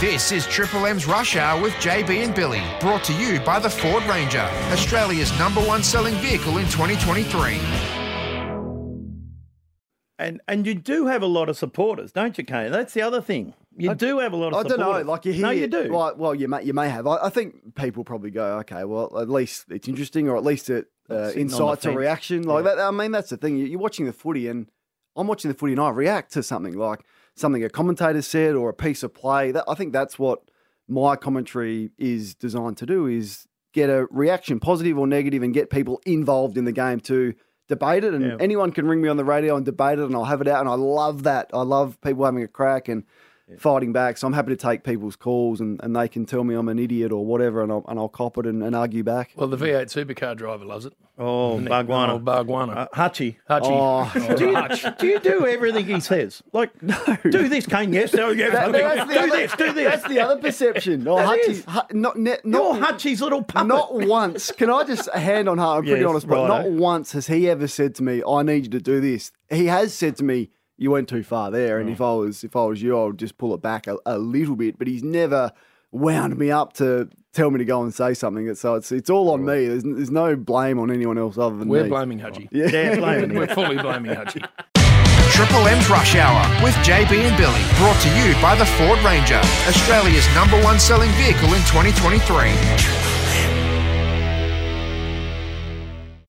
This is Triple M's Rush Hour with JB and Billy, brought to you by the Ford Ranger, Australia's #1 selling vehicle in 2023. And you do have a lot of supporters, don't you, Kane? That's the other thing. You do have a lot of supporters. I don't know, like you hear... No, you do. Well, you may have. I think people probably go, okay, well, at least it's interesting, or at least it incites a reaction. Like that. I mean, that's the thing. You're watching the footy, and I'm watching the footy, and I react to something, like something a commentator said or a piece of play. I think that's what my commentary is designed to do, is get a reaction, positive or negative, and get people involved in the game to debate it. And anyone can ring me on the radio and debate it, and I'll have it out. And I love that. I love people having a crack and fighting back. So I'm happy to take people's calls, and they can tell me I'm an idiot or whatever, and I'll cop it and argue back. Well, the V8 supercar driver loves it. Oh, Bargwanna. Hutchie. Do you do everything he says? Like, no. Do this, Kane, yes. No, yes. Do this. That's the other perception. Oh, not you're Hutchie's little puppet. Not once. Can I just hand on heart? I'm pretty honest, but not once has he ever said to me, I need you to do this. He has said to me, you went too far there, and if I was you, I would just pull it back a little bit. But he's never wound me up to tell me to go and say something. So it's all on me. There's no blame on anyone else other than me. We're blaming Hutchie. Yeah, blaming. We're fully blaming Hutchie. Triple M's Rush Hour with JB and Billy, brought to you by the Ford Ranger, Australia's #1 selling vehicle in 2023.